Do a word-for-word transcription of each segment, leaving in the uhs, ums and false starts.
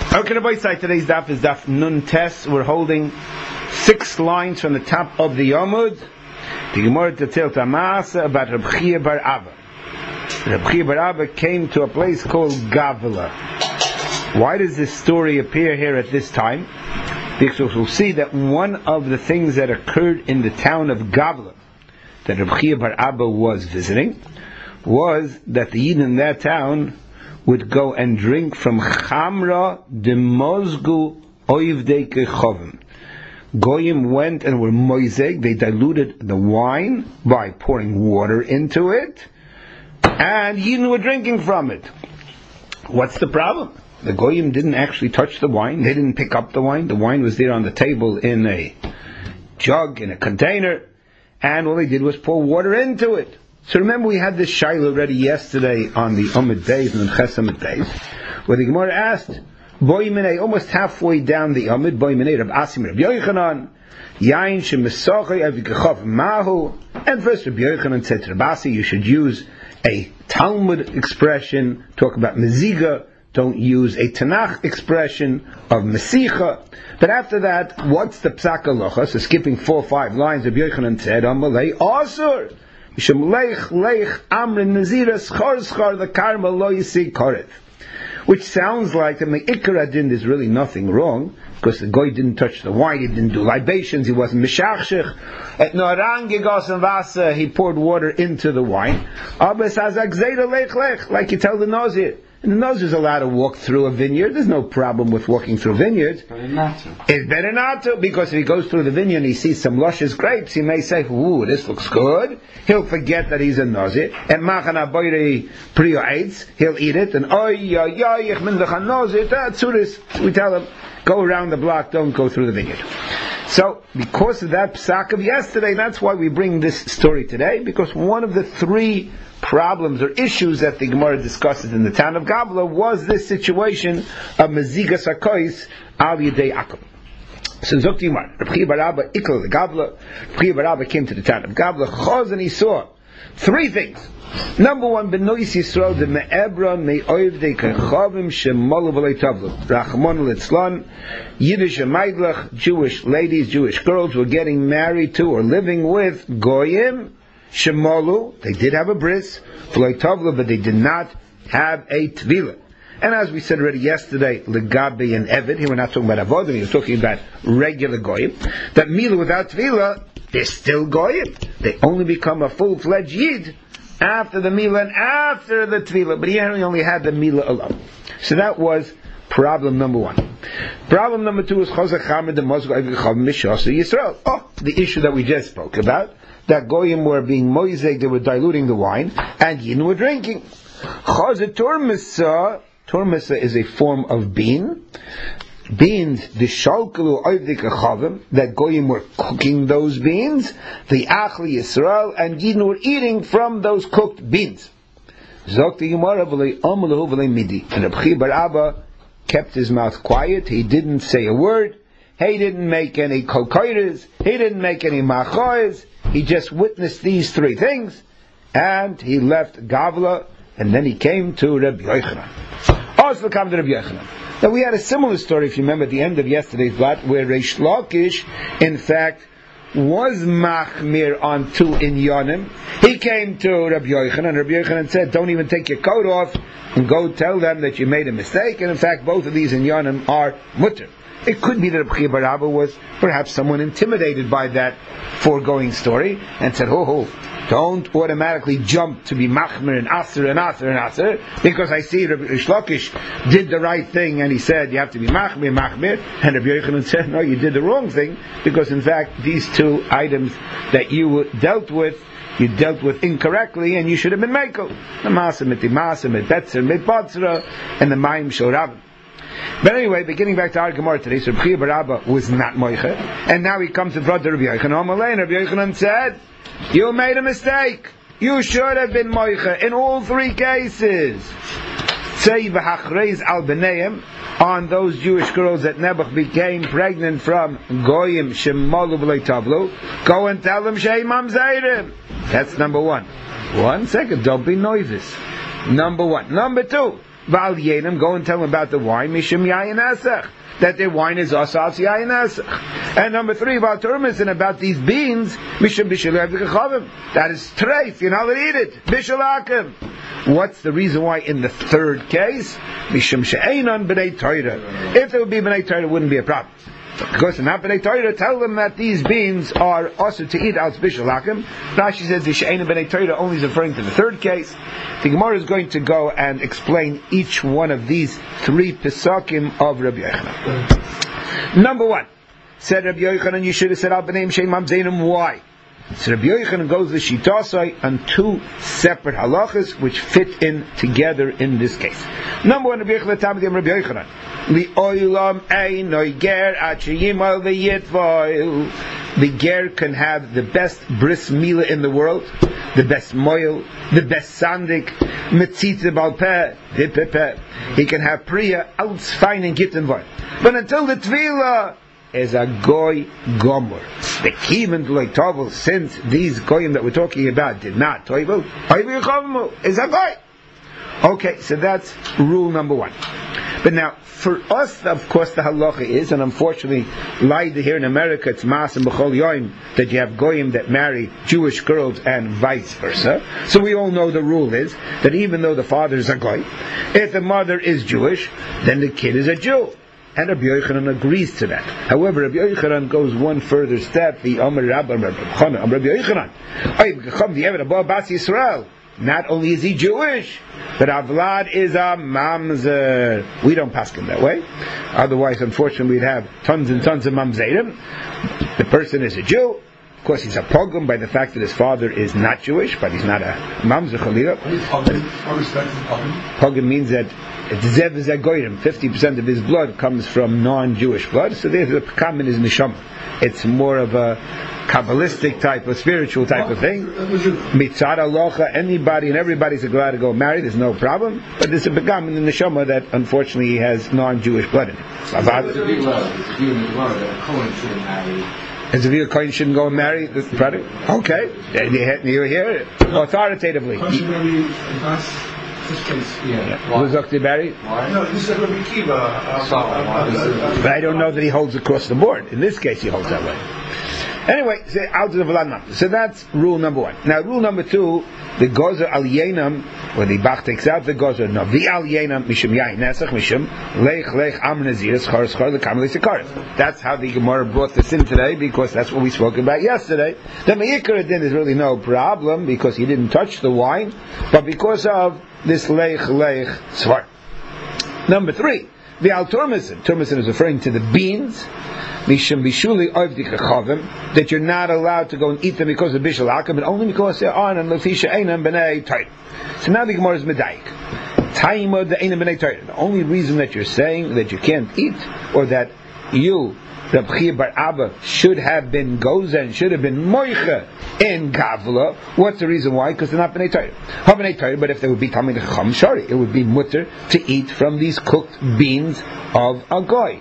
Okay, the boys side today's daf is daf Nun Tes. We're holding six lines from the top of the Yomud. The Gemara to tell Tamasa about Reb Chia bar Abba. Reb Chia bar Abba came to a place called Gavla. Why does this story appear here at this time? Because we'll see that one of the things that occurred in the town of Gavla, that Reb Chia bar Abba was visiting, was that the Yidden in that town would go and drink from Chamra de Mozgu Oivdei Kechovim. Goyim went and were moizeg, they diluted the wine by pouring water into it, and Yidden were drinking from it. What's the problem? The Goyim didn't actually touch the wine, they didn't pick up the wine, the wine was there on the table in a jug, in a container, and all they did was pour water into it. So remember we had this shaila already yesterday on the Amud Beis and the Ches Amud Beis, where the Gemara asked, Boy Minei, almost halfway down the Amud, Boy Minei, Rab Asim, Rab Yochanan, Yain Shemesachai Avikachov Mahu, and first Rab Yochanan said to Rab Asi, you should use a Talmud expression, talk about Meziga, don't use a Tanakh expression of Mesicha. But after that, what's the Psak Halacha? So skipping four or five lines, Rab Yochanan said, Amalei Asur, Leich Leich Amrin Nazira Schar Schar the Karma Lo Yisi Korev, which sounds like the Me'ikra din there's really nothing wrong, because the guy didn't touch the wine, he didn't do libations, he wasn't Meshachshech. At Norangi Gosen Vasa, he poured water into the wine. Abba says, Leich Leich, like you tell the Nazir. And the Nazir is allowed to walk through a vineyard. There's no problem with walking through vineyards. Better not to. It's better not to, because if he goes through the vineyard and he sees some luscious grapes, he may say, ooh, this looks good. He'll forget that he's a Nazir. And Machana Boiri Priyo Eitz, he'll eat it, and oy, oy, oy, ich bin doch a Nazir, that's we tell him, go around the block, don't go through the vineyard. So, because of that psak of yesterday, that's why we bring this story today, because one of the three problems or issues that the Gemara discusses in the town of Gavla was this situation of Meziga Sakois al Yedei Akum. So Zok Timar, Reb Chia bar Abba Ikal the Gavla, Reb Chia bar Abba came to the town of Gavla, Chaz, and he saw three things. Number one, Benois Yisrael the Me'ebron Me'oivdei Kechavim Shemalu V'lei Tavlu Rachmon Litzlan, Yiddish Meidlach, Jewish ladies, Jewish girls were getting married to or living with Goyim Shemalu. They did have a bris V'lei Tavlu, but they did not have a tvila. And as we said already yesterday, Legabi and Evid, here we're not talking about Avodim, he was talking about regular Goyim, that Mila without tvila, they're still Goyim. They only become a full-fledged Yid after the Mila and after the Tvila. But here he only had the Mila alone. So that was problem number one. Problem number two is Chazak Chamer de Mozgo Evichav Mishasa Yisrael. Oh, the issue that we just spoke about, that Goyim were being moizeg, they were diluting the wine, and Yidden were drinking. Chazak Turmisa, Turmisa is a form of bean. Beans, the shalkalu oivdik achavim, that Goyim were cooking those beans, the achli Yisrael, and Yidden were eating from those cooked beans. Zokti Gemara v'lei amalahu v'lei midi. And Reb Chia bar Abba kept his mouth quiet, he didn't say a word, he didn't make any kokoiras, he didn't make any machois, he just witnessed these three things, and he left Gavla, and then he came to Reb Yochanan. Also came to Reb Yochanan. Now we had a similar story, if you remember, at the end of yesterday's blot, where Reish Lakish, in fact, was machmir on two inyanim. He came to Rabbi Yochanan, and Rabbi Yochanan said, don't even take your coat off, and go tell them that you made a mistake, and in fact, both of these inyanim are mutter. It could be that Reb Chia bar Abba was perhaps someone intimidated by that foregoing story, and said, ho ho, don't automatically jump to be machmir and aser and aser and aser, because I see Rabbi Lakish did the right thing, and he said you have to be machmir, machmir, and Rabbi Yochanan said, no, you did the wrong thing, because in fact these two items that you dealt with, you dealt with incorrectly, and you should have been mekel. The masa mit the masa mit betzer mit batzra, and the mayim shorab. But anyway, beginning back to our Gemara today, so Reb Chia bar Abba was not moiche, and now he comes in front of Rabbi Yochanan, and Rabbi Yochanan said, you made a mistake. You should have been moiche in all three cases. Say v'hachreiz al b'neim, on those Jewish girls that Nebuch became pregnant from Goyim shemalu v'lei tavlu, go and tell them shei mamzeirim. That's number one. One second, don't be nervous. Number one. Number two, Val Yenim, go and tell them about the wine, Mishum Yayin Esach, that their wine is Asal Yayin Esach. And number three, about Turmis, and about these beans, Mishum Bishul Avdikachavim. That is treif, you're not allowed to eat it. Bishul Akim. What's the reason why in the third case? Mishum She'einon B'nei Torah. If there would be B'nei Torah, it wouldn't be a problem. Because they're not B'nei Torah, tell them that these beans are also to eat out Bishul Akim. Rashi says the She'einon B'nei Torah only is referring to the third case. The Gemara is going to go and explain each one of these three Pesakim of Rabbi Yochanan. Number one, said Rabbi Yochanan, you should have said Al B'nei Shem Mamzeinim. Why? So Rabbi Yochanan goes to Shitasai on two separate halachas which fit in together in this case. Number one, Rabbi Yochanan Talmidei Rabbi Yochanan, Li'olam einoy ger ad sheyimal v'yitvoil. The ger can have the best bris milah in the world, the best moil, the best sandik, metzitze balpeh, hipepeh. He can have priya, outs fine and gittenvoil. But until the tefillah is a goy gomor. The kivin to like tovel, since these goyim that we're talking about did not tovel, is a goy. Okay, so that's rule number one. But now, for us, of course, the halacha is, and unfortunately, like here in America, it's mas and b'chol yoim, that you have goyim that marry Jewish girls and vice versa. So we all know the rule is that even though the father is a goy, if the mother is Jewish, then the kid is a Jew. And Rabbi Yochanan agrees to that. However, Rabbi Yochanan goes one further step. The Amar Rabbi Yochanan, Yisrael. Not only is he Jewish, but Avlad is a mamzer. We don't pass him that way. Otherwise, unfortunately, we'd have tons and tons of mamzerim. The person is a Jew. Of course, he's a pogrom by the fact that his father is not Jewish, but he's not a mamzer chalila. Pogrom means that zev is a goyim. Fifty percent of his blood comes from non-Jewish blood. So there's a pekam in his neshama. It's more of a Kabbalistic type of spiritual type of thing. Mitzad alocha, anybody and everybody's allowed to go marry, there's no problem. But there's a begam in the neshama that unfortunately has non-Jewish blood in it. As a view, a Kohen shouldn't go and marry the product? Okay. You hear it authoritatively. This case, yeah. Was Doctor Barry? No, this is Rabbi Kiva. But I don't know that he holds across the board. In this case, he holds that way. Anyway, so out of the Vlad. So that's rule number one. Now, rule number two, the gozer al yenam, where the Bach takes out the gozer, no, the al yenam mishum yain nesach mishum leich leich am nazir schar schar the kamal sikaris. That's how the Gemara brought this in today, because that's what we spoke about yesterday. The meikar din is really no problem because he didn't touch the wine, but because of this leich leich svar. Number three, the al turmisen. Turmisen is referring to the beans. Mishum bishuli oivdikachavim, that you're not allowed to go and eat them because of bishul akim, but only because they're on and lefisha einam b'nei Torah. So now the Gemara is medayik. Taimod the einam b'nei Torah. The only reason that you're saying that you can't eat, or that you, Reb Chia bar Abba, should have been gozen, should have been moicha in Gavla. What's the reason why? Because they're not b'nei Torah. Ha b'nei Torah, but if they would be Talmid Chacham Shari, it would be mutter to eat from these cooked beans of a goy.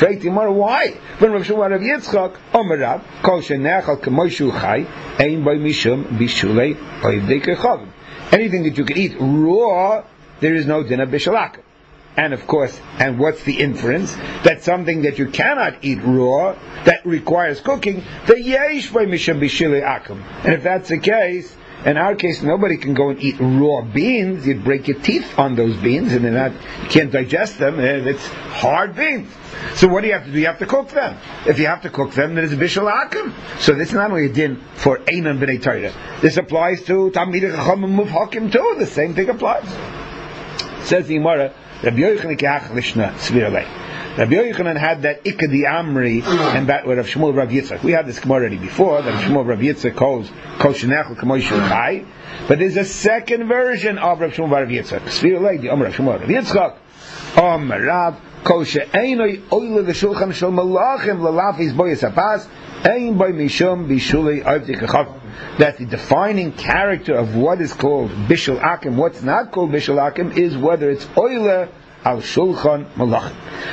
Why? When Rav Shmuel Rav Yitzchak Omer Rav Kol Shenechal K'Moshu Chai Ein By Mishum Bishulei Oivdei Kechavim. Anything that you can eat raw, there is no din of bishul akim. And of course, and what's the inference? That something that you cannot eat raw, that requires cooking, the yesh by mishum bishulei akim. And if that's the case, in our case, nobody can go and eat raw beans. You'd break your teeth on those beans, and they're not, you can't digest them, and it's hard beans. So what do you have to do? You have to cook them. If you have to cook them, then it's bishul akim. So this is not only a din for einan b'nei Torah. This applies to Talmidei Chacham Muvhakim too. The same thing applies. Says the Gemara, Rabbi Yochanan ke'ach lishna svir alei. Rabbi Yochanan had that ikadi amri and that with Rav Shmuel Rav Yitzchak. We had this Gemara already before, that Rav Shmuel Rav Yitzchak calls kol shenechel k'moshu chai. But there's a second version of Rav Shmuel Rav Yitzchak. Svir alei, the Omer Rav Shmuel Rav Yitzchak. Omer Rav kol she'einoi oile l'shulchan shel malachim l'lafis boyes hapas ein by mishum bishulei oivdei kechavim. That the defining character of what is called bishul akim, what's not called bishul akim, is whether it's oile al shulchan malachim.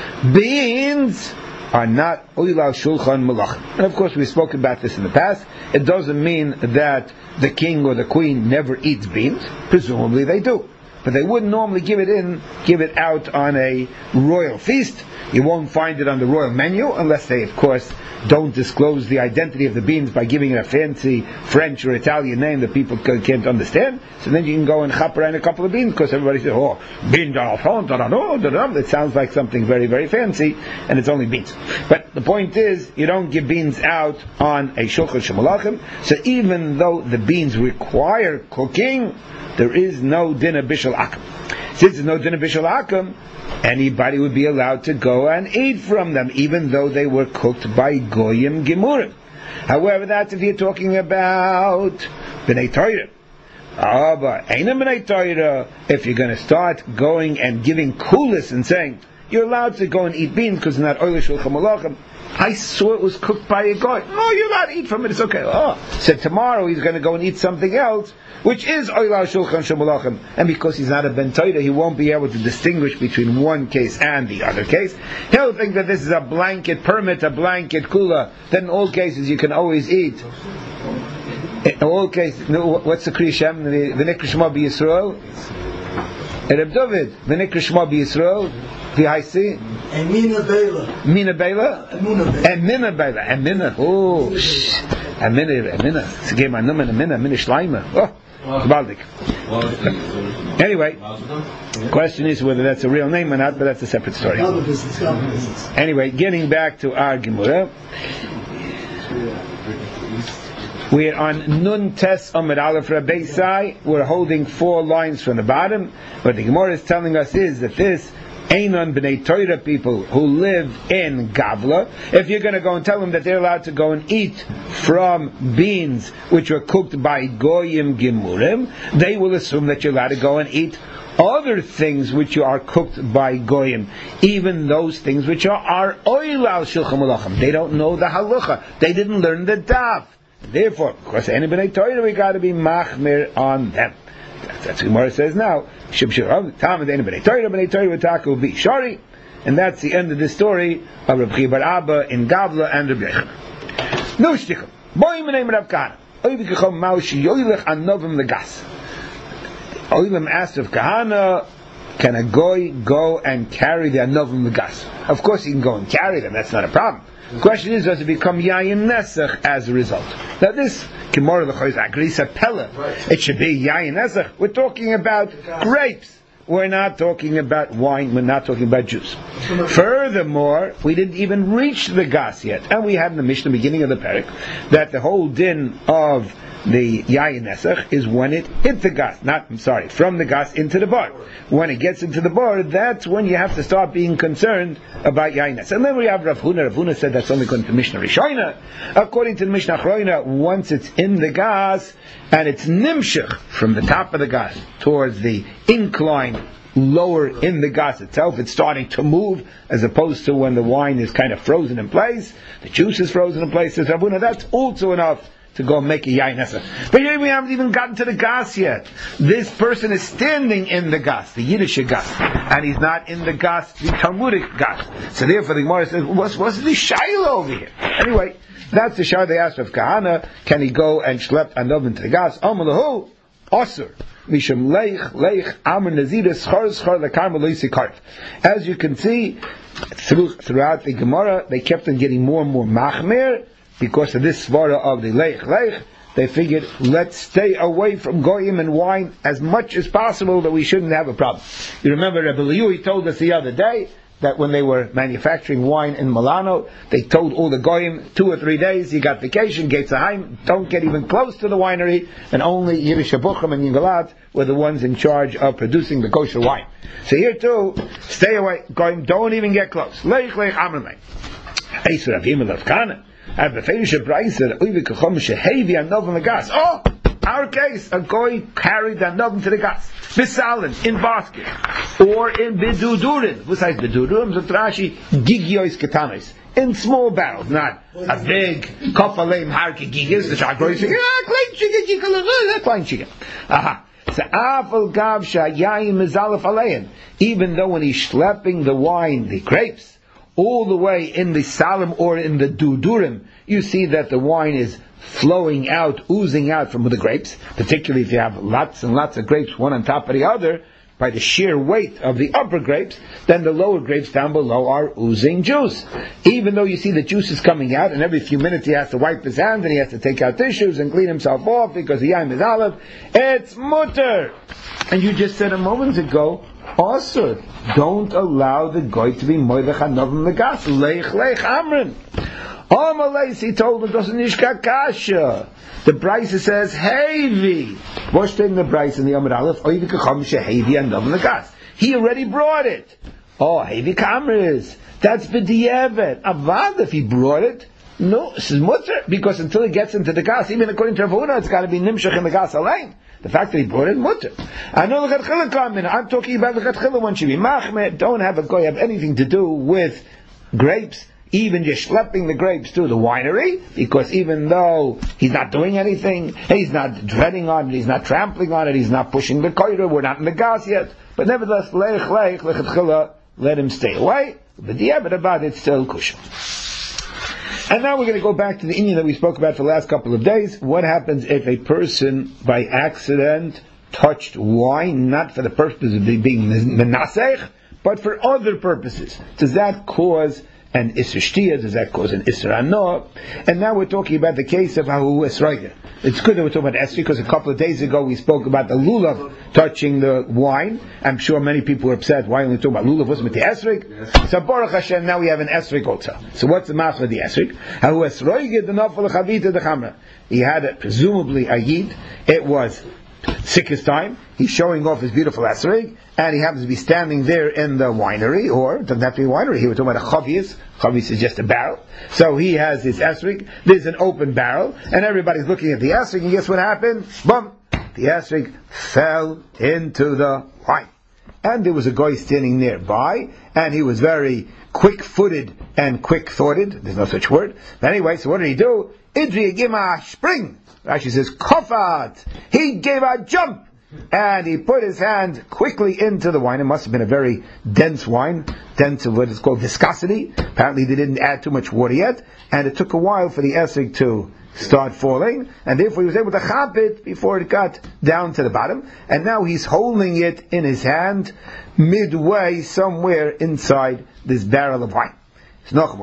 Beans are not oil al shulchan malachim. And of course we spoke about this in the past. It doesn't mean that the king or the queen never eats beans. Presumably they do. but they wouldn't normally give it in, give it out on a royal feast. You won't find it on the royal menu, unless they, of course, don't disclose the identity of the beans by giving it a fancy French or Italian name that people can't understand. So then you can go and chaper in a couple of beans, because everybody says, oh, bean d'enfant, da da da da da. It sounds like something very, very fancy, and it's only beans. But the point is, you don't give beans out on a shulchan shemalachim. So even though the beans require cooking, there is no din of bishul akum. Since there's no din of bishul akum, anybody would be allowed to go and eat from them, even though they were cooked by goyim gemurim. However, that's if you're talking about b'nei Torah. Ah, but ain't a b'nei Torah. If you're going to start going and giving kulis and saying you're allowed to go and eat beans because it's not oil shulchan malachim, I saw it was cooked by a goy. No, you're allowed to eat from it. It's okay. Oh, so tomorrow he's going to go and eat something else, which is oil shulchan shemalachim, and because he's not a ben Torah, he won't be able to distinguish between one case and the other case. He'll think that this is a blanket permit, a blanket kula. Then in all cases you can always eat. In all cases, what's the Kriyashem? V'nikra Shema b'Yisrael. Reb David, v'nikra Shema b'Yisrael. V'haisi. And Mina Bela. Mina Bela? And Mina Bela. And Mina. Oh, and Mina. And Mina. It's a game on Mina. Mina. Mina Shleima. Oh, Baldik. Anyway, the question is whether that's a real name or not, but that's a separate story. Anyway, getting back to our Gemara. We're on Nun Tes Amid Aleph Rabbi Sai. We're holding four lines from the bottom. What the Gemara is telling us is that this Einon B'nai Torah people who live in Gavla, if you're going to go and tell them that they're allowed to go and eat from beans which were cooked by Goyim Gemurim, they will assume that you're allowed to go and eat other things which are cooked by Goyim, even those things which are, are oil al shulchan malachim. They don't know the halacha. They didn't learn the daf. Therefore, of course, any B'nai Torah, we got to be machmir on them. That's what Gemara says now. And that's the end of the story of Reb Chiya bar Abba in Gavla and Reb Yochanan. No shtichel. Boy m'nei Rav Kahana. Oy v'kichom maushi yoylech anovim legas. Oylem asked Rav Kahana, can a goy go and carry the anovim legas? Of course he can go and carry them. That's not a problem. The question is, does it become yayin nesach as a result? Now this Gemara l'choyz agrisa pella. It should be yayin nesach. We're talking about grapes. We're not talking about wine. We're not talking about juice. Furthermore, we didn't even reach the gas yet, and we had in the Mishnah, beginning of the parak, that the whole din of the yayin nesach is when it hit the gas. Not, I'm sorry, from the gas into the bar. When it gets into the bar, that's when you have to start being concerned about yayin nesach. And then we have Rav Huna. Rav Huna said that's only according to the Mishnah Rishona. According to the Mishnah Achrona, once it's in the gas and it's nimshach from the top of the gas towards the incline lower in the gas itself, it's starting to move, as opposed to when the wine is kind of frozen in place, the juice is frozen in place. Says Rav Huna, that's also enough to go make a yayin nesach. But here we haven't even gotten to the gas yet. This person is standing in the gas, the Yiddish gas, and he's not in the gas, the Talmudic gas. So therefore the Gemara says, what's, what's the shayla over here? Anyway, that's the shayla they asked of Kahana. Can he go and schlep anov into the gas? Amalahu, osur. Mishum leich, leich, amr nazir, schar, schar, lekar, meloisi karf. As you can see, through, throughout the Gemara, they kept on getting more and more machmir. Because of this svara of the leich leich, they figured, let's stay away from goyim and wine as much as possible, that we shouldn't have a problem. You remember Rebbe Liu, he told us the other day that when they were manufacturing wine in Milano, they told all the goyim, two or three days, you got vacation, Gates Haim, don't get even close to the winery, and only Yiddish Buchim and Yingalat were the ones in charge of producing the kosher wine. So here too, stay away, goyim, don't even get close. Leich leich amr leich. Eisur avim elav kana. Oh, our case, a goy carried the nov to the gas, bisalin, in basket, or in bidudurin. What size bidudurim? Zatrashi gigiois ketanis, in small barrels, not a big kofalem harki gigis. The shagroy saying, ah, klein chicken, klein chicken. Aha. So afal gav shayayim mizalaf alein. Even though when he's schlepping the wine, the grapes, all the way in the salim or in the dudurim, you see that the wine is flowing out, oozing out from the grapes, particularly if you have lots and lots of grapes, one on top of the other, by the sheer weight of the upper grapes, then the lower grapes down below are oozing juice. Even though you see the juice is coming out, and every few minutes he has to wipe his hands and he has to take out tissues and clean himself off because the yam is olive, it's mutter. And you just said a moment ago, also, don't allow the goy to be moidach hanav megas, leich leich amrin. Amalais, he told him, doesn't nishka kasha. The Brisa says, Hevi. What's in the Brisa in the Amud Aleph? Oivi kacham shehevi hanav megas. He already brought it. Oh, Hevi kamris. That's b'di'evet. Avad, if he brought it, no, this is mutter, because until it gets into the gas, even according to Rav Huna, it's got to be nimshach in the gas alone. The fact that he brought it, mutter. I know the Chetchila coming. I'm talking about the Chetchila one should be machmeh. Don't have a goy have anything to do with grapes, even just schlepping the grapes to the winery, because even though he's not doing anything, he's not treading on it, he's not trampling on it, he's not pushing the koira, we're not in the gas yet, but nevertheless, leich leich lechetchila, let him stay away. But the but about it still kushal. And now we're going to go back to the inyan that we spoke about for the last couple of days. What happens if a person by accident touched wine, not for the purpose of being menasech, but for other purposes? Does that cause an Isser Shtiyah? Does that cause an Isser Anoah? And now we're talking about the case of Ahu Esraiga. It's good that we're talking about Esri, because a couple of days ago we spoke about the Lulav touching the wine. I'm sure many people were upset. Why only talk about Lulav? Wasn't it the Esrig? Yes. So Baruch Hashem, now we have an Esrig also. So what's the matter with the Esrig? Ahu Esraiga, the Nafal Chavita, the Chamra. He had a, presumably a Yid. It was sickest time. He's showing off his beautiful esrig, and he happens to be standing there in the winery, or it doesn't have to be a winery. Here we're talking about a chavius. Chavius is just a barrel. So he has his esrig. There's an open barrel, and everybody's looking at the esrig, and guess what happened? Boom! The esrig fell into the wine. And there was a guy standing nearby, and he was very quick-footed and quick-thoughted. There's no such word. But anyway, so what did he do? Idri gave him a spring. Rashi says, kofat. He gave a jump. And he put his hand quickly into the wine. It must have been a very dense wine. Dense of what is called viscosity. Apparently they didn't add too much water yet. And it took a while for the esrig to start falling. And therefore he was able to chop it before it got down to the bottom. And now he's holding it in his hand midway somewhere inside this barrel of wine. It fell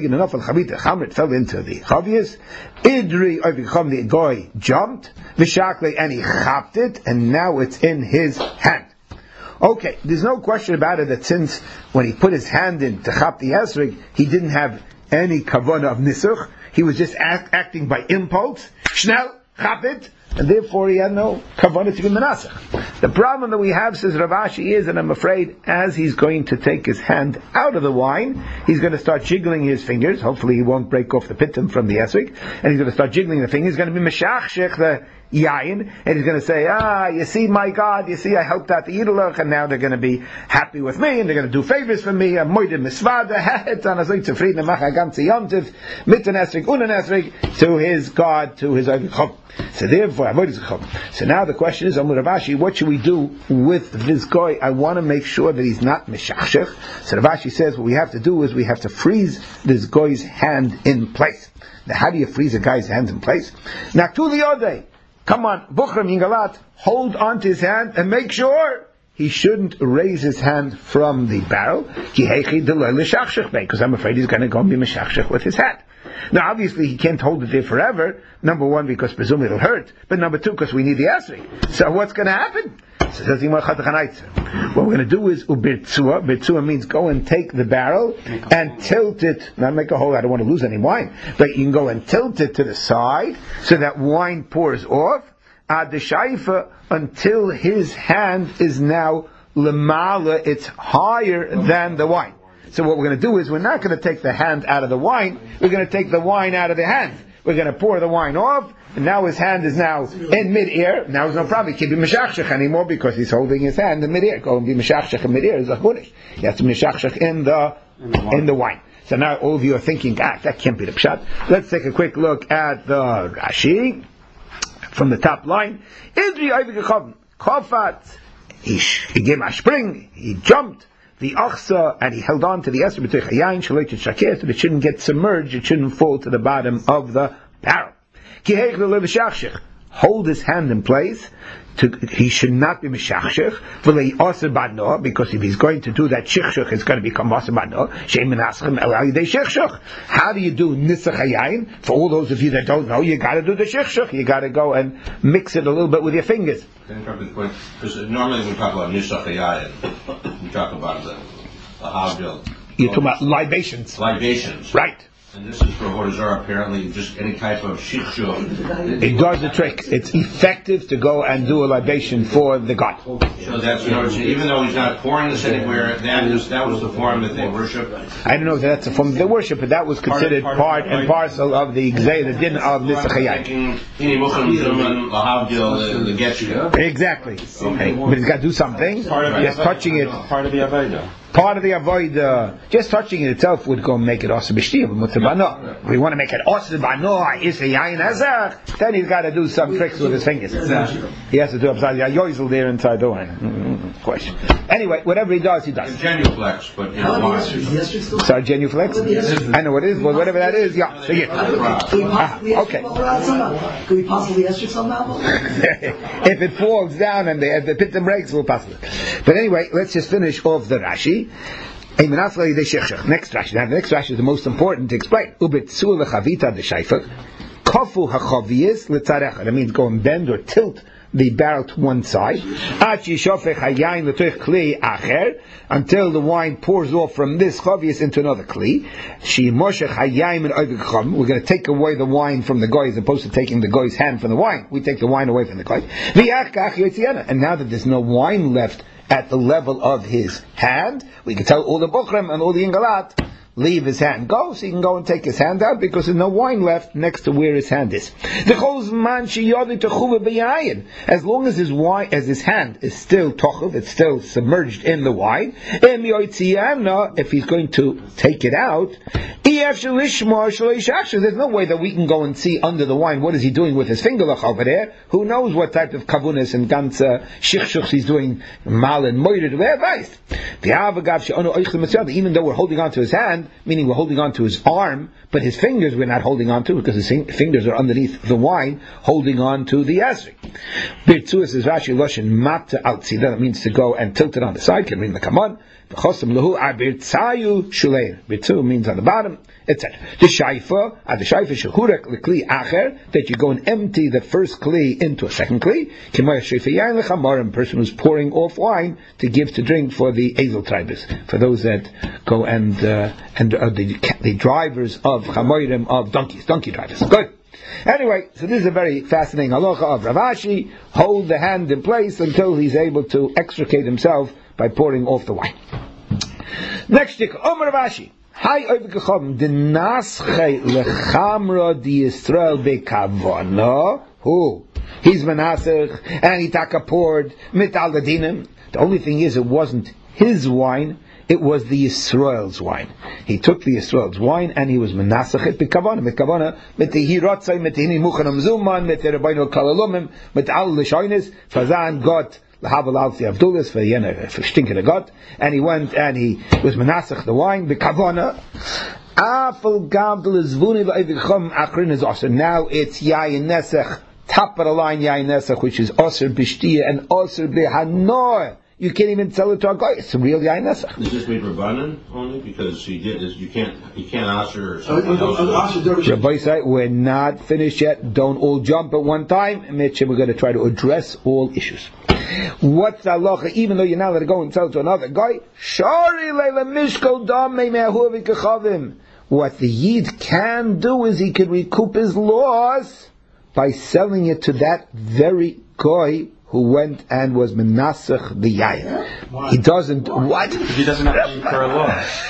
into the chavius. Idri overcome the goy jumped, v'shakle, and he chopped it, and now it's in his hand. Okay, there's no question about it that since when he put his hand in to chop the esrig, he didn't have any kavanah of nisuch. He was just act, acting by impulse. Schnell, chop it. And therefore he had no kavanah to be menasach. The problem that we have, says Rav Ashi, is, and I'm afraid, as he's going to take his hand out of the wine, he's going to start jiggling his fingers. Hopefully he won't break off the pitum from the esrig. And he's going to start jiggling the fingers. He's going to be meshachshech the yayin, and he's going to say, ah, you see, my God, you see, I helped out the Yiddelach, and now they're going to be happy with me, and they're going to do favors for me, I'm moide misvada, het an azoy zufrieden, mach a ganze yontiv, mit an esrig, un an esrig, to his God, to his Oivik. So therefore, so now the question is, Amur Rav Ashi, what should we do with this guy? I want to make sure that he's not meshachshech. So Rav Ashi says, what we have to do is we have to freeze this guy's hand in place. Now, how do you freeze a guy's hand in place? Naktu liyodei. Come on, Bukhram Yingalat, hold on to his hand and make sure he shouldn't raise his hand from the barrel. Because I'm afraid he's going to go and be meshachshech with his hand. Now, obviously, he can't hold it there forever. Number one, because presumably it'll hurt. But number two, because we need the esrig. So what's going to happen? So what we're going to do is ubirtsua. Birtsua means go and take the barrel and tilt it. Not make a hole. I don't want to lose any wine. But you can go and tilt it to the side so that wine pours off. Ad the shaifa, until his hand is now lemala. It's higher than the wine. So what we're going to do is we're not going to take the hand out of the wine. We're going to take the wine out of the hand. We're going to pour the wine off. And now his hand is now in mid-air. Now there's no problem. He can't be meshachshech anymore because he's holding his hand in mid-air. Go and be meshachshech in mid-air is a chunish. He has to meshachshech in the, in the wine. So now all of you are thinking, ah, that can't be the pshat. Let's take a quick look at the Rashi from the top line. Idri Oivik Kofat. He gave a spring. He jumped. The achsa, and he held on to the esrog b'toich hayayin shaloich shakeh, so it shouldn't get submerged, it shouldn't fall to the bottom of the barrel. Ki heichel lo v'shachshech. hold his hand in place. To, he should not be mishachshech v'lei aser badno, because if he's going to do that shichshech, it's going to become aser badno. She'im menaschem el yidei shichshech. How do you do nisach hayayin? For all those of you that don't know, you got to do the shichshech. You got to go and mix it a little bit with your fingers. Because normally when we talk about nisach hayayin, we talk about the, the havdil. You're talking about libations. Libations. Right. And this is for Avodah apparently just any type of shichshuf. It does the trick. It's effective to go and do a libation for the God. So that's, you know, even though he's not pouring this anywhere, that is that was the form that they worship. I don't know if that's a form of the worship, but that was considered part, part, part and parcel of the Gzei, the din of Nisach Hayayin. Exactly. Okay. But he's got to do something. Just touching it. Part of the Avodah. Part of the avoid, just touching it itself would go and make it also b'shtiyah, but mutzabano. If we want to make it also b'ano, is a yayin azach, then he's got to do some tricks with his fingers. He has to do upside the yozel there inside the wine. Mm-hmm. Question. Anyway, whatever he does, he does. Genuflex, but in wine. Sorry, genuflex? I know what it is, but whatever that is, yeah. So yeah. Ah, okay. Could we possibly estrich somehow? If it falls down and the, if the pitum breaks, we'll pass it. But anyway, let's just finish off the Rashi. Next Rashi. Now the next Rashi is the most important to explain. Ubitzu lechavita d'shayfer kafu hachaviyis l'tzarecha. That means go and bend or tilt the barrel to one side. Until the wine pours off from this chaviyis into another kli. We're going to take away the wine from the guy as opposed to taking the guy's hand from the wine. We take the wine away from the guy. And now that there's no wine left at the level of his hand, we can tell all the Bukhram and all the Ingalat, leave his hand go, so he can go and take his hand out because there's no wine left next to where his hand is. As long as his wine, as his hand is still tochuv, it's still submerged in the wine, if he's going to take it out, there's no way that we can go and see under the wine what is he doing with his finger over there. Who knows what type of kavunas and ganza shichshuchs he's doing, mal and moirid, even though we're holding on to his hand, meaning we're holding on to his arm, but his fingers we're not holding on to because his fingers are underneath the wine, holding on to the esrog. Birtzuas is Rashi Loshin Mata Altzida, that means to go and tilt it on the side, can read the Kamon. Birtzu means on the bottom, et cetera. The shayfa, at the shayfa shechurek lekli acher, that you go and empty the first kli into a second kli. Kimaya shayfa yain lechamar, a person who's pouring off wine to give to drink for the Ezel tribes, for those that go and uh, and uh, the, the drivers of chamorim of donkeys, donkey drivers. Good. Anyway, so this is a very fascinating halacha of Rav Ashi. Hold the hand in place until he's able to extricate himself by pouring off the wine. Next tick, Omer Rav Ashi. Hi oivekachom denasche lechamra di Yisrael bekavana. Who? He's Manasseh and he taka poured mit al dinim. The only thing is, it wasn't his wine. It was the Yisrael's wine. He took the Yisrael's wine and he was menasach it b'kavana, b'kavana, mit the hirotzai, mit the hini muchanam zuman, mit the rabbeinu kalalumim, mit al l'shoynes, fazan got l'havel alfi avdulis, for yena, for stinking got, and he went and he was menasach the wine, b'kavana, afal gavdel zvuni l'a'ivichom akrin is osir. Now it's yayin nesach, top of the line yayin nesach, which is osir b'shtiya and osir b'hanor. You can't even sell it to a guy. It's a real yayin nesach. Is this made rabbanan only because he did this? You can't, you can't usher or something else. Rabbi say we're not finished yet. Don't all jump at one time. Mitch, we're going to try to address all issues. What's the halacha? Even though you're not allowed to go and sell it to another guy, shari leila mishkol dam me'ahu v'kachavim. What the yid can do is he can recoup his loss by selling it to that very guy who went and was menasach the yayin. Why? He doesn't, Why? what? He doesn't have to incur a loss.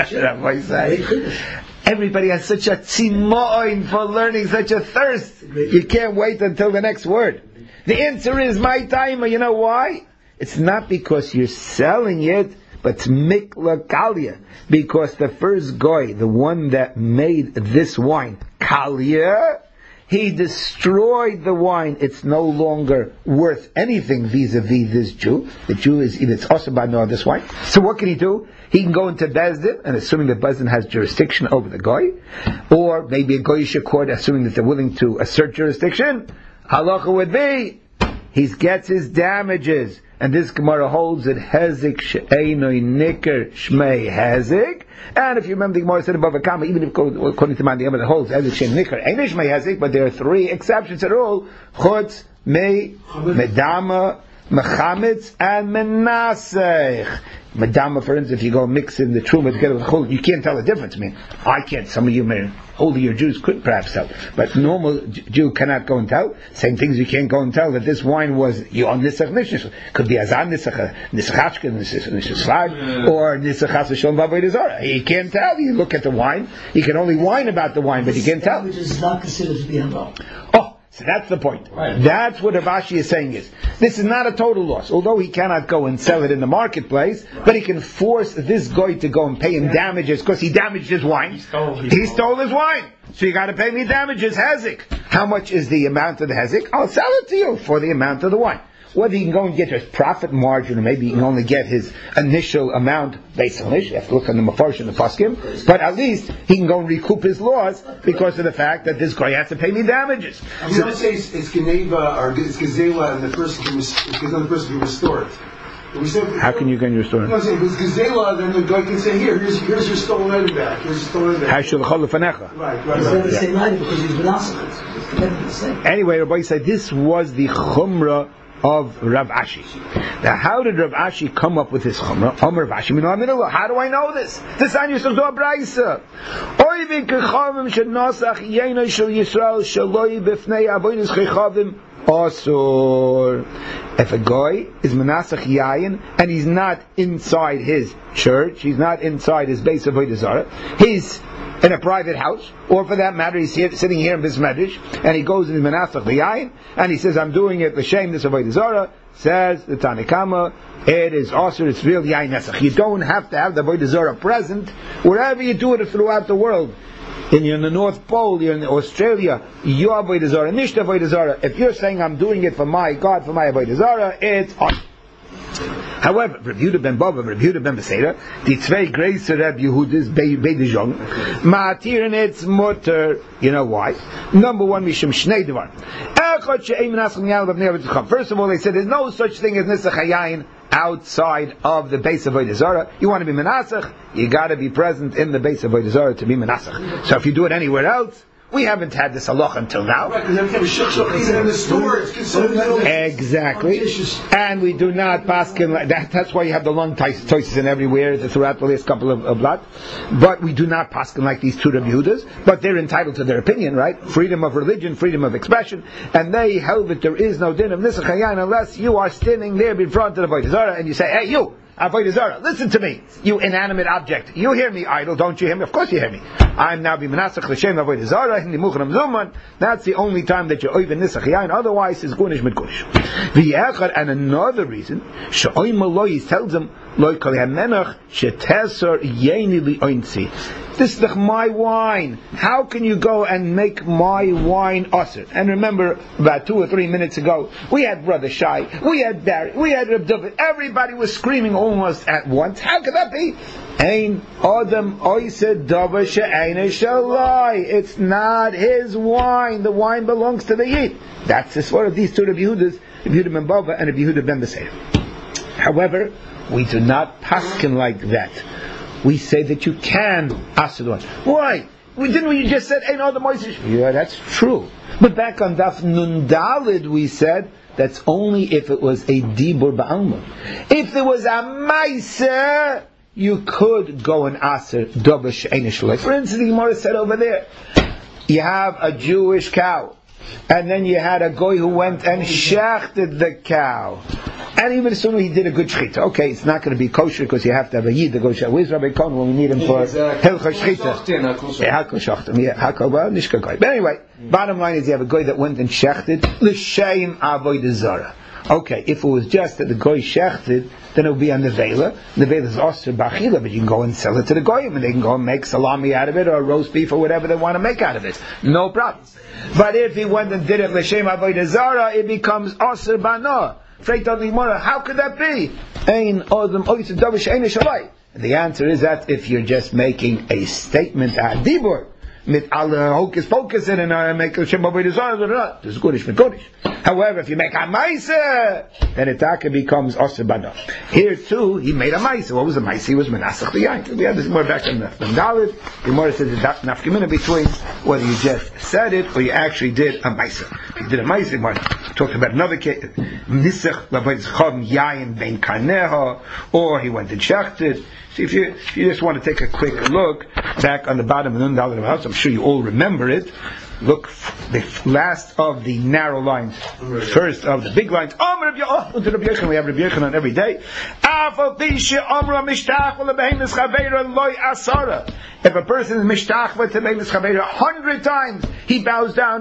Everybody has such a tzimoin for learning, such a thirst. You can't wait until the next word. The answer is my timer. You know why? It's not because you're selling it, but it's mikla kalia. Because the first guy, the one that made this wine, kalia, he destroyed the wine. It's no longer worth anything vis-a-vis this Jew. The Jew is either it's also by no this wine. So what can he do? He can go into Bezdin, and assuming that Bezdin has jurisdiction over the guy, or maybe a goyish court, assuming that they're willing to assert jurisdiction. Halacha would be, he gets his damages. And this Gemara holds that Hezik she'enoi niker shmei Hezik. And if you remember, the Gemara said above a comma, even if according to my the that holds Hezik she'enoi niker enoi shmei Hezik, but there are three exceptions at all: chutz, mei, medama, mechametz, and menasech. Madama, for instance, if you go mix in the truma together with chol, you can't tell the difference. I mean, I can't. Some of you, may, older Jews, could perhaps tell, but normal Jew cannot go and tell. Same things you can't go and tell that this wine was you on nisach nishis. Could be azan nisach nisachachke nisach slag or nisach hasashon b'avodah zarah. He can't tell. You look at the wine. You can only whine about the wine, but you can't tell. Which is not considered to be halal. Oh. So that's the point. Right. That's what Rav Ashi is saying is, this is not a total loss. Although he cannot go and sell it in the marketplace, right. But he can force this guy to go and pay him damages because he damaged his wine. He stole, he he stole his wine. So you got to pay me damages, Hezik. How much is the amount of the Hezik? I'll sell it to you for the amount of the wine. Whether he can go and get his profit margin, or maybe he can only get his initial amount based on this. You have to look on the Mefarsh and the Paskim. But at least he can go and recoup his loss because of the fact that this guy has to pay me damages. I mean, so, let's say it's, it's Geneva or it's Gazela, and the person can because the person can restore it. We say, how can you can restore it? No, if it's Gazela, then the guy can say, "Here, here's, here's your stolen item back. Here's your stolen item back." Right, right, right. It's never the same item because he's benasach. Anyway, Rabbi said this was the chumrah of Rav Ashi. Now, how did Rav Ashi come up with this chumrah? Omer Rav Ashi, how do I know this? This is used to do a brayso. Oy v'kechavim shenosach yenoi shel Yisrael shaloi b'fnei avodas chechavim asur. If a guy is menasach yayin and he's not inside his church, he's not inside his base of avodah zarah, he's in a private house, or for that matter, he's here, sitting here in this medrash, and he goes in the menasach yayin, and he says, "I'm doing it l'shem this avodah zarah." Says the Tanakama, it is also it's real yayin nesach. You don't have to have the avodah zarah present wherever you do it throughout the world. In, you're in the North Pole, you're in Australia, your avodah zarah, nisht avodah zarah. If you're saying I'm doing it for my God, for my avodah zarah, it's on. However, Reb Yehuda ben Bava, Reb Yehuda ben Beseira, the zwei greater Reb Yehudas beidejong, ma'atirin it's mutter. You know why? Number one, mishum shnei devar. First of all, they said there's no such thing as nisach hayayin outside of the base of avodah zarah. You want to be menasach, you got to be present in the base of avodah zarah to be menasach. So if you do it anywhere else, we haven't had this halach until now. Right, because every time even in the store, it's considered exactly. And we do not paskin like that. That's why you have the long choices in everywhere throughout the last couple of, of blot. But we do not paskin like these two Reb Yehudas. But they're entitled to their opinion, right? Freedom of religion, freedom of expression, and they held that there is no din of nisach hayayin unless you are standing there in front of the avodah zarah and you say, "Hey, you." Avodah zarah, listen to me, you inanimate object. You hear me, idol, don't you hear me? Of course you hear me. I'm now be menasach l'shem avodah zarah, in the muchram zuman. That's the only time that you're oivin nisach yayin. Otherwise, it's gunish mit gunish. V'yechad, and another reason, she'oim aloy, tells them, loy kol hamenach, she'tesor yeni li'oinzi. This is my wine. How can you go and make my wine usher? And remember, about two or three minutes ago, we had Brother Shai, we had Barry, we had Reb David. Everybody was screaming almost at once. How could that be? Ein Adam oised davar she'eina shalai. It's not his wine. The wine belongs to the Yid. That's the sort of these two Reb Yehudas, Reb Yehuda ben Bava and Reb Yehuda ben Beseira. However, we do not paskin like that. We say that you can ask the one. Why? We didn't we just said ain't all the Moses. Yeah, that's true. But back on Daf Nun Dalid we said that's only if it was a dibur ba'alma. If there was a meiser, you could go and aser davar she'eina shalai. For instance, the Gemara said over there, you have a Jewish cow, and then you had a guy who went and shechted the cow. And even assuming he did a good shechita, okay, it's not going to be kosher because you have to have a yid to go shechita. Where's Rabbi Cohen when we need him for hilchah shechita? Yeah, hakol shachtim. Yeah, hakol ba nishka goy. But anyway, bottom line is you have a guy that went and shechted l'sheim avodah zarah. Okay, if it was just that the goy shechted, then it would be on the vela. The vela is osir b'achila, but you can go and sell it to the goyim, and they can go and make salami out of it or roast beef or whatever they want to make out of it. No problem. But if he went and did it l'sheim avodah zarah, it becomes osir b'anoah. How could that be? And the answer is that if you're just making a statement at dibur, mit alle hocus pocus in and uh, make a Shem Avodah Zarah. This is Gunish Mekonish. However, if you make a Maisa, then it taka becomes Osir Bana. Here too, he made a Maisa. What was the Maisa? He was Menasach the Yain. We had this more back in the Dalit. The more says the nafkamina between whether you just said it or you actually did a Maisa. If you did a Maisa, we talked about another case, Nisach Labayzcham Yain Ben Kaneha, or he went and shechted. See, if you, if you just want to take a quick look back on the bottom of the Nun Dalit of House, I'm sure you all remember it. Look, the last of the narrow lines, first of the big lines. Oh, we have Rabbi Yochanan every day. If a person is mishtachva to Behemis Chaveira a hundred times, he bows down.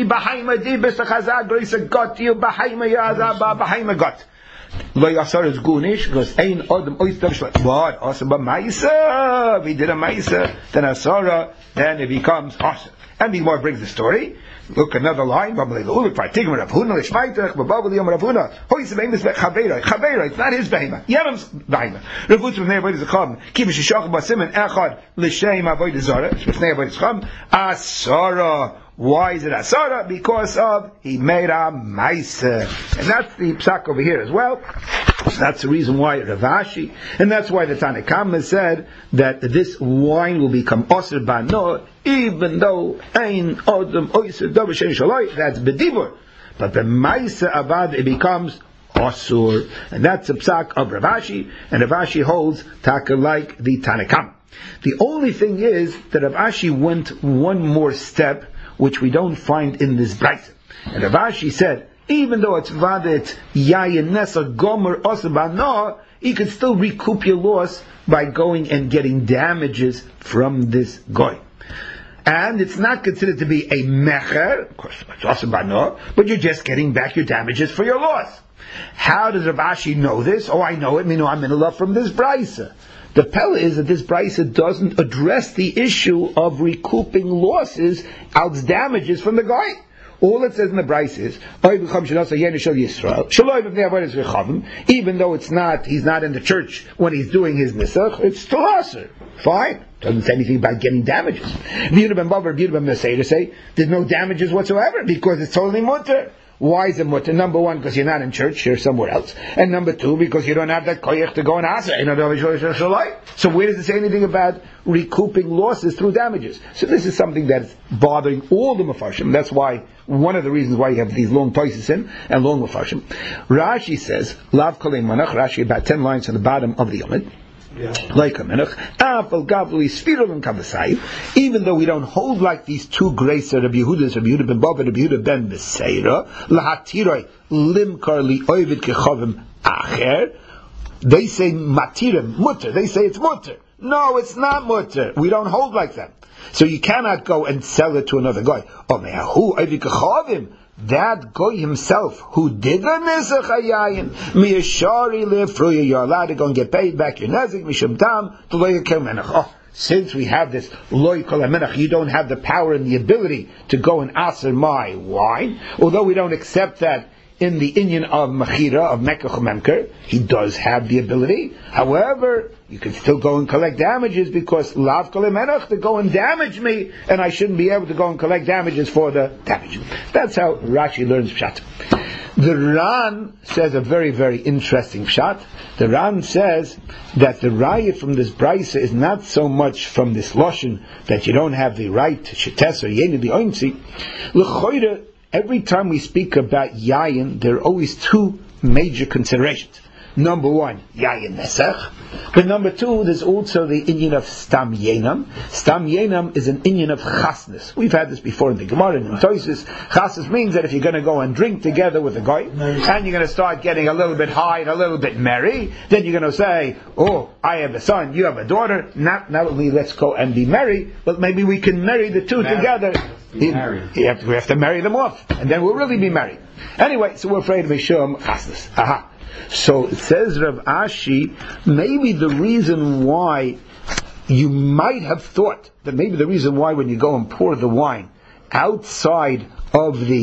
Lo yasar is gunish because ein adam oistav shla. But also ba ma'isa, we did a ma'isa, then asara, then it becomes asar. And the more brings the story. Look, another line. It's not his behema. Yadam's behema. Revutz with Ne'avodah Zecham. Kivish Shacham Basimin Echad L'Shem Avodah Zarah. With Ne'avodah Zecham. Asara. Why is it Asara? Because of he made a Maisa. And that's the psak over here as well. That's the reason why Rav Ashi, and that's why the Tanakhama said that this wine will become Osir Bano, even though Ein Odom Oisir Davar Shen Shaloi, that's Bedibur. But the Maisa Avad, it becomes Osur. And that's the psak of Rav Ashi, and Rav Ashi holds Taka like the Tanakhama. The only thing is that Rav Ashi went one more step, which we don't find in this Brisa. And Rav Ashi said, even though it's vadet yayin nesa gomer osabano, he could still recoup your loss by going and getting damages from this goy. And it's not considered to be a mecher, of course, it's osabano, but you're just getting back your damages for your loss. How does Rav Ashi know this? Oh, I know it. I mean, I'm in a love from this brisa. The pella is that this brisa doesn't address the issue of recouping losses, out damages from the guy. All it says in the brisa is, even though it's not, he's not in the church when he's doing his nisach, it's still aser. Fine. Doesn't say anything about getting damages. Say, there's no damages whatsoever because it's totally mutter. Why is it mutter? Number one, because you're not in church, you're somewhere else. And number two, because you don't have that koyach to go and ask. So where does it say anything about recouping losses through damages? So this is something that's bothering all the Mefarshim. That's why, one of the reasons why you have these long toises in and long Mefarshim. Rashi says, Lav kolei manach, Rashi about ten lines on the bottom of the Yomid. Yeah. Like a menach, even though we don't hold like these two graces, Rabbi Yehuda, Rabbi Yehuda ben Bava, Rabbi Yehuda ben Beseira, lahatiroi limkar li oivid kechavim acher. They say matirim mutter. They say it's mutter. No, it's not mutter. We don't hold like that. So you cannot go and sell it to another guy. Oh, who oivid kechavim? That guy himself who did the Nisach Hayayin, Miyashari Lefruya, you're allowed to go and get paid back your Nezik, Mishum Tam, to Loya Kel Menach. Oh, since we have this Loya Kel Menach, you don't have the power and the ability to go and aser my wine, although we don't accept that in the Inyan of Mechira, of Mekach Memker, he does have the ability. However, you can still go and collect damages because Lav Kol Menach to go and damage me, and I shouldn't be able to go and collect damages for the damage. That's how Rashi learns Pshat. The Ran says a very, very interesting Pshat. The Ran says that the riot from this Brisa is not so much from this Loshen that you don't have the right to Shetes or Yeni the Oimsi. L'choire, every time we speak about Yayin, there are always two major considerations. Number one, Yayin Nesach. But number two, there's also the Inyan of Stam Yenam. Stam Yenam is an Inyan of Chasness. We've had this before in the Gemara and in Tosis. Chasness means that if you're going to go and drink together with a guy, and you're going to start getting a little bit high and a little bit merry, then you're going to say, oh, I have a son, you have a daughter, not, not only let's go and be merry, but maybe we can marry the two marry. together. He, he have to, we have to marry them off, and then we'll really be married. Anyway, so we're afraid of Mishum Chasness. Aha. So it says Rav Ashi, maybe the reason why you might have thought that maybe the reason why when you go and pour the wine outside of the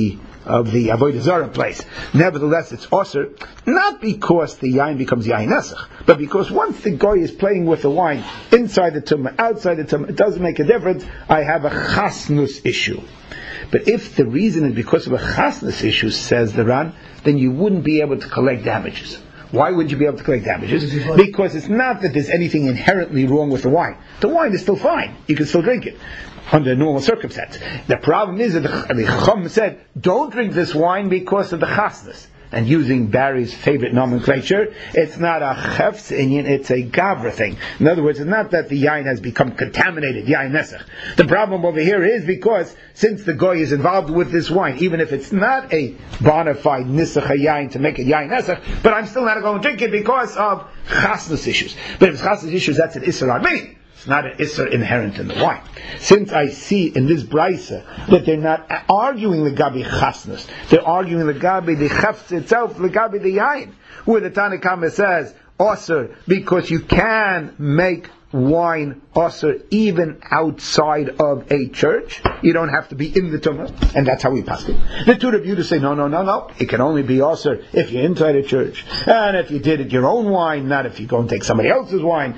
of the Avodah Zarah place. Nevertheless, it's osir, not because the yain becomes yain nesach, but because once the goy is playing with the wine inside the tumah, outside the tumah, it doesn't make a difference. I have a chasnus issue. But if the reason is because of a chasnus issue, says the Ran, then you wouldn't be able to collect damages. Why would you be able to collect damages? Because it's not that there's anything inherently wrong with the wine. The wine is still fine. You can still drink it under normal circumstances. The problem is that the, the Chum said, don't drink this wine because of the chasnus. And using Barry's favorite nomenclature, it's not a chefs inyan, it's a gavra thing. In other words, it's not that the yain has become contaminated, yain nesach. The problem over here is because since the goy is involved with this wine, even if it's not a bona fide nisach yain to make it yain nesach, but I'm still not going to drink it because of chasnus issues. But if it's chasnus issues, that's an isser on me. It's not an isser inherent in the wine. Since I see in this brisa that they're not arguing the gabi chasnus, they're arguing the gabi the chafs itself, the gabi the yain, where the Tanna Kama says osir because you can make wine osir even outside of a church. You don't have to be in the tumah, and that's how we pass it. The two of you to say no, no, no, no. It can only be osir if you're inside a church, and if you did it your own wine, not if you go and take somebody else's wine.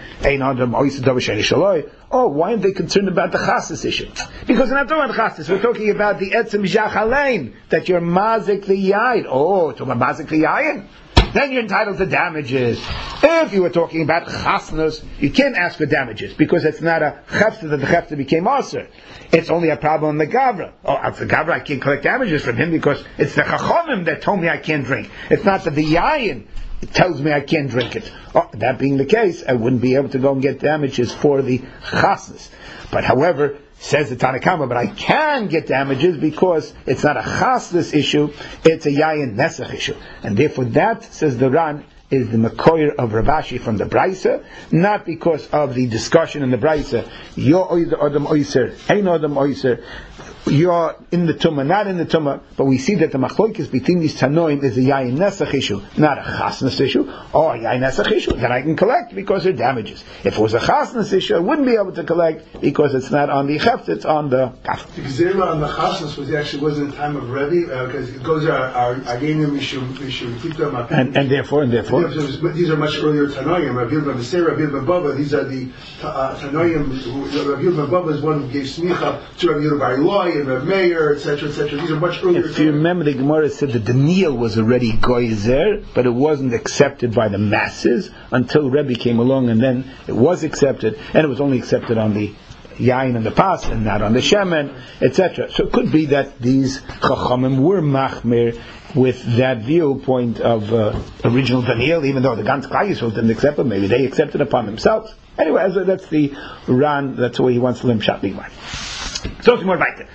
Oh, why aren't they concerned about the chassis issue? Because we're not talking about chassis. We're talking about the etzem jachalein that you're mazik the yayin. Oh, talking about mazik the yayin. Then you're entitled to damages. If you were talking about chasnus, you can't ask for damages because it's not a chefta that the chefta became aser. It's only a problem in the gavra. Oh, as the gavra, I can't collect damages from him because it's the chachamim that told me I can't drink. It's not that the yayin it tells me I can't drink it. Oh, that being the case, I wouldn't be able to go and get damages for the chasnus. But however, says the Tanna Kama, but I can get damages because it's not a chasnus issue, it's a yayin nesach issue. And therefore that, says the Ran, is the Mekoyer of Rav Ashi from the Brisa, not because of the discussion in the Brisa, Yo Adam Oyser, Ein Adam Oyser, you're in the Tumah, not in the Tumah, but we see that the Machlokes between these Tanoim is a Yayin Nesach issue, not a Chasnus issue, or a Yayin Nesach issue, that I can collect because they're damages. If it was a Chasnus issue, I wouldn't be able to collect because it's not on the Cheft, it's on the Kaf. The Gezerah on the Chasnus was actually wasn't the time of Rebbe, because uh, it goes our our Agenim Mishum Mishum Tiktam. And and therefore and therefore. But these are much earlier Tanoim. Rabbi Yehuda ben Beseira, Rabbi Yehuda ben Baba. These are the uh, Tanoim. Rabbi Yehuda ben Baba is one who gave smicha to Rabbi Yehuda bar Ilai and Rabbi Meir, et cetera, et cetera. These are much earlier. If you remember, the Gemara said that the Neil was already goyzer, but it wasn't accepted by the masses until Rebbe came along, and then it was accepted, and it was only accepted on the yain and the pas, and not on the shemen, et cetera. So it could be that these chachamim were machmir with that viewpoint of uh, original Daniel, even though the Gans Klal Yisrael didn't accept it, maybe they accepted upon themselves. Anyway, as that's the Ran, that's the way he wants to limp shot Ligmar. So more weiter.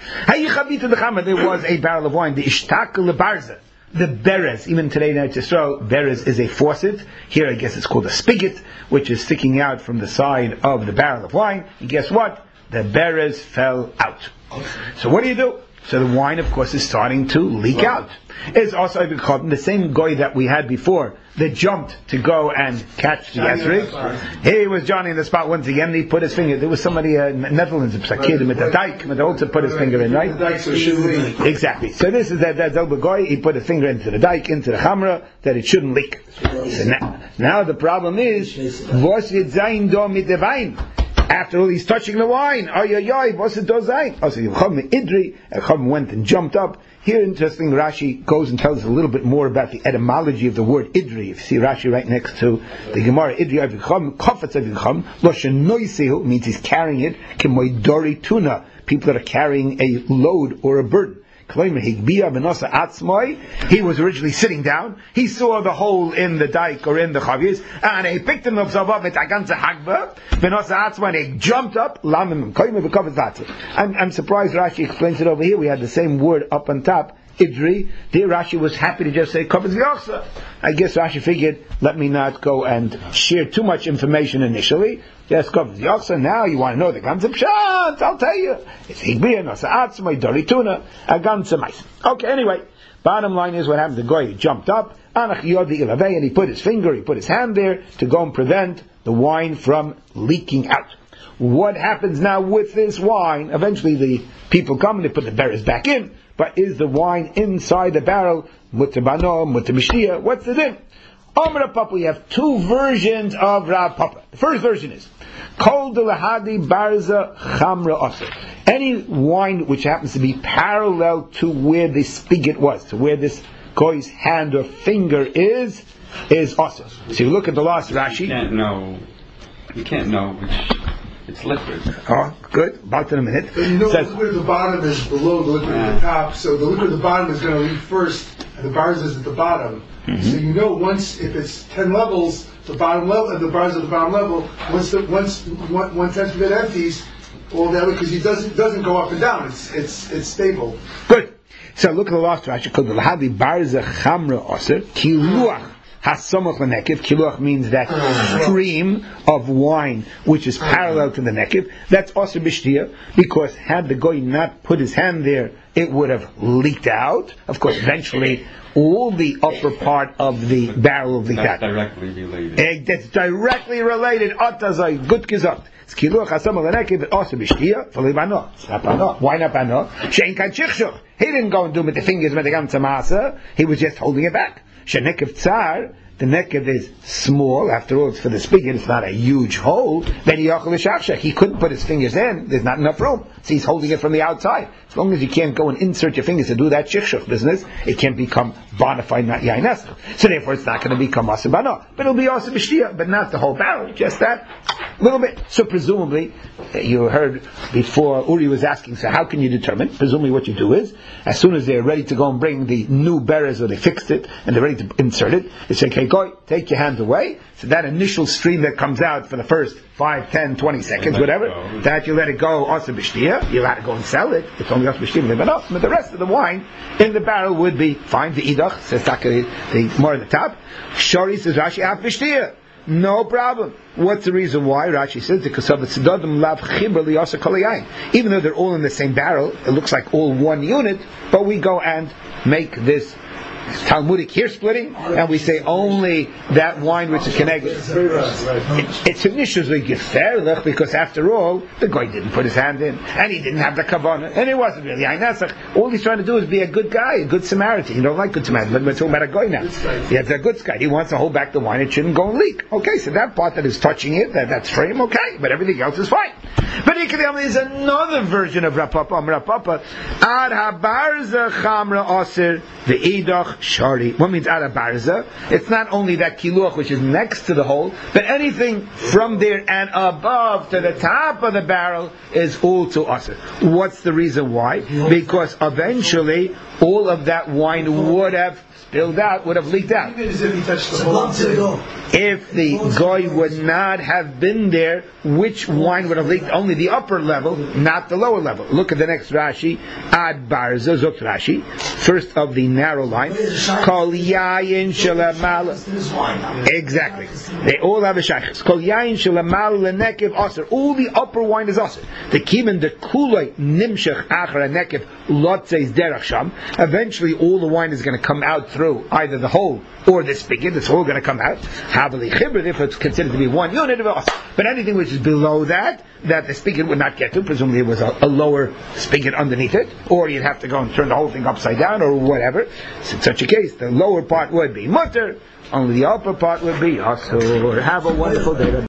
There was a barrel of wine, the Ishtak Lebarza, the Berez. Even today in Eretz Yisrael, Berez is a faucet. Here I guess it's called a spigot, which is sticking out from the side of the barrel of wine. And guess what? The Berez fell out. So what do you do? So the wine, of course, is starting to leak out. It's also the same guy that we had before that jumped to go and catch the Esrog. He was Johnny in the spot once again, and he put his finger. There was somebody uh, in the Netherlands, a kid with the dike, but also put his finger in, right? Exactly. So this is that that Zelba guy. He put his finger into the dike, into the chamra, that it shouldn't leak. So now, now the problem is, was it zayin do mit devayin? After all, he's touching the wine. Ay, ay, ay, what's it does I? Also, Chum Idri, Chum went and jumped up. Here, interesting, Rashi goes and tells us a little bit more about the etymology of the word Idri. If you see Rashi right next to the Gemara, Idri Avichum, Kofetz Avichum, Loshen Noisehu, means he's carrying it, Kemoidori Tuna, people that are carrying a load or a burden. He was originally sitting down. He saw the hole in the dike or in the chavis, and he picked himself up with a ganze hagba. And he jumped up. I'm, I'm surprised Rashi explains it over here. We had the same word up on top, Idri. There Rashi was happy to just say Kavod Yochsa. I guess Rashi figured, let me not go and share too much information initially. Just Kavod Yochsa. Now you want to know the ganze pshat? I'll tell you. It's Higbir, Nosa Atzmai, Dorituna, a ganze mais. Okay, anyway. Bottom line is what happened. The guy jumped up, and he put his finger, he put his hand there to go and prevent the wine from leaking out. what happens now with this wine? Eventually the people come and they put the berries back in, but is the wine inside the barrel? Mutter bano, mutter mishtia, what's the din? Amar Papa, we have two versions of Rav Papa. The first version is Kol de lahadi barza chamra aser. Any wine which happens to be parallel to where the spigot was, to where this guy's hand or finger is, is aser. So you look at the last Rashi. You can't know. You can't know which. It's liquid. Oh, good. About in a minute. But you know, Says, the liquid at the bottom is below the liquid at the top, so the liquid at the bottom is going to leave first, and the bars is at the bottom. Mm-hmm. So you know, once if it's ten levels, the bottom level, and the bars at the bottom level, once the once one, one tenth of it empties, all the other because it doesn't doesn't go up and down. It's it's it's stable. Good. So look at the last Rashi called the lahadi barza chamra aser kiluach. Hasamach l'nekev. Kiluach means that stream of wine which is parallel to the nekev. That's also b'shtia, because had the goy not put his hand there, it would have leaked out. Of course, eventually, all the upper part of the barrel will leak out. That's directly related. That's directly related. Atazai, good gezacht. It's kiluach hasamach l'nekev, but also b'shtia. V'li bano. It's not bano. Why not bano? She'en kan chichshuch. He didn't go and do it with the fingers with the ganze masa. He was just holding it back. Shenekev tsar, the nekev is small, after all it's for the spigot, it's not a huge hole, then he yachal l'shachshach. He couldn't put his fingers in, there's not enough room, so he's holding it from the outside. As long as you can't go and insert your fingers to do that shichshach business, it can't become bona fide, not yain esrog. So therefore it's not going to become asur bano. But it'll be asur b'shtia, but not the whole barrel, just that little bit. So presumably, you heard before, Uri was asking, so how can you determine? Presumably what you do is, as soon as they're ready to go and bring the new berries, or they fixed it, and they're ready to insert it, they say, okay, go, take your hands away. So that initial stream that comes out for the first five, ten, twenty seconds, whatever, that you let it go, asur b'shtia, you let it go and sell it, it's only asur b'shtia, but the rest of the wine in the barrel would be fine. The idach, says Taka, the more at the top. Shori says Rashi, af b'shtia. No problem. What's the reason why? Rashi says because of the tzedadim lav chibur liyasa kol yain. Even though they're all in the same barrel, it looks like all one unit, but we go and make this Talmudic hair splitting, and we say only that wine which is connected. It, it's initially geferlich, because after all, the guy didn't put his hand in, and he didn't have the kavanah, and it wasn't really aynasach. All he's trying to do is be a good guy, a good Samaritan. You don't like good Samaritan, but we're talking about a guy now. Yeah, it's a good guy. He wants to hold back the wine; it shouldn't go and leak. Okay, so that part that is touching it, that, that's for him, okay, but everything else is fine. But is another version of Rav Papa. Rav Papa, ad habarza chamra aser ve'idach shari. What means ad habarza? It's not only that kiluach which is next to the hole, but anything from there and above to the top of the barrel is also aser. What's the reason why? Because eventually all of that wine would have spilled out, would have leaked out. Even as if he touched the whole. If the goy would not have been there, which wine would have leaked? Only the upper level, not the lower level. Look at the next Rashi. Ad barza zok Rashi. First of the narrow line. Kol yayin shelamal. Exactly. They all have a shaykhs. Kol yayin shelamal lenekev aser. All the upper wine is aser. The kimen the kulay nimshach achar nekev lotzeis derach sham. Eventually, all the wine is going to come out through either the hole or the spigot. It's all going to come out. If it's considered to be one unit of us. But anything which is below that, that the spigot would not get to, presumably it was a, a lower spigot underneath it, or you'd have to go and turn the whole thing upside down, or whatever. So in such a case, the lower part would be mutter, only the upper part would be asur. Have a wonderful day.